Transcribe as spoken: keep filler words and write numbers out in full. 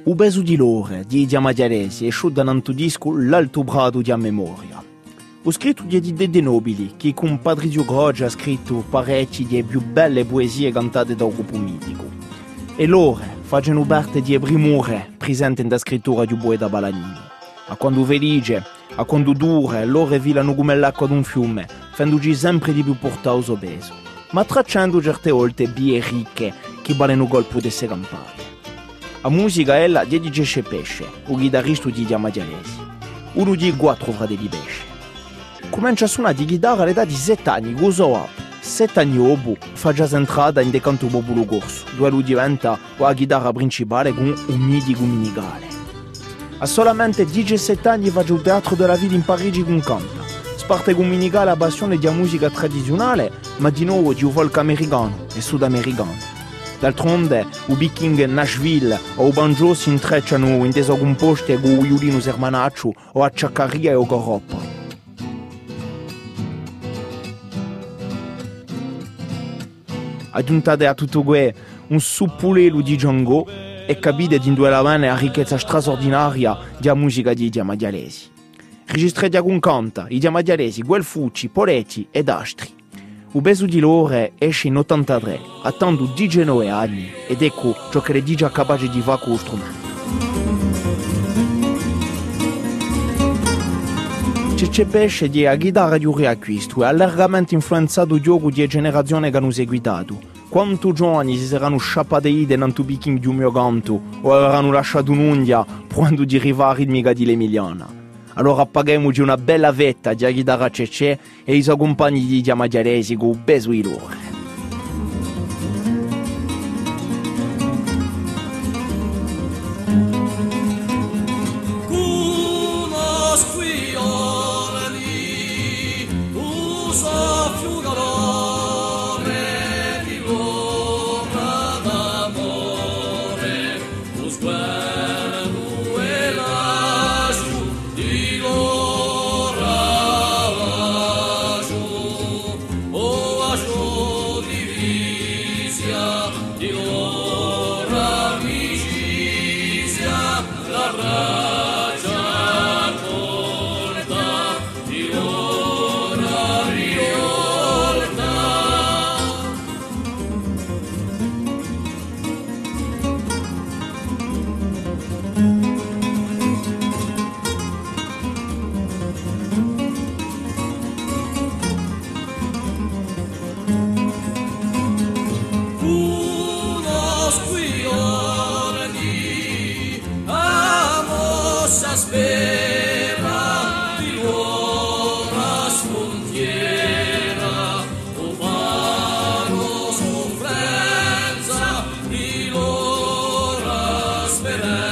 U beso di loro, di Diamagliaresi, e sciuda nanto disco l'alto brado di a memoria. Ho scritto di Dede De Nobili, che con Patrizio Groggia ha scritto parecchi di più belle poesie cantate da un gruppo mitico. E loro facciano parte di primore presenti nella scrittura di Boeda Balagnini. A quando felice, a quando dure, loro vilano come l'acqua d'un fiume, facendoci sempre di più portato obeso, ma tracciando certe volte bie ricche che valgono colpo di se campate. La musica è la di Gesce Pesce, il chitarrista di Diamagliaresi. Uno di quattro fratelli Pesce. Comincia a suonare di chitarra all'età di sette anni, cosa up. Sette anni dopo fa già entrata in decanto Bobulo Corso, dove lui diventa la chitarra principale con un mitico minigale. A solamente diciassette anni fa già il Teatro della Vita in Parigi con canta. Sparte con minigale a passione di musica tradizionale, ma di nuovo di folk americano e sudamericano. D'altronde, i Viking Nashville o i banjo si intrecciano in teso composte con il violino sermanaccio o a ciaccaria e o corroppa. Aggiuntate a tutto questo un suppulelo di Django e capite di due la mano la ricchezza straordinaria della musica di Diamagliaresi. Registrati con canta, i Diamagliaresi, Guelfucci, Poletti ed altri. Il beso di loro esce in ottantatré, attendo diciannove anni, ed ecco ciò che le dice capace di fare con lo strumento. Cecce Pesce di la chitarra di un riacquisto e ha largamente influenzato il gioco di generazioni che hanno seguitato. Quanto giovani si saranno sciappate ide nel Viking di un mio canto o avranno lasciato un'unghia provando di arrivare a ritmica di l'Emiliana. Allora appaghiamoci una bella vetta di chitarra Cecce e i suoi compagni di Diamagliaresi con il beso di loro. Speranza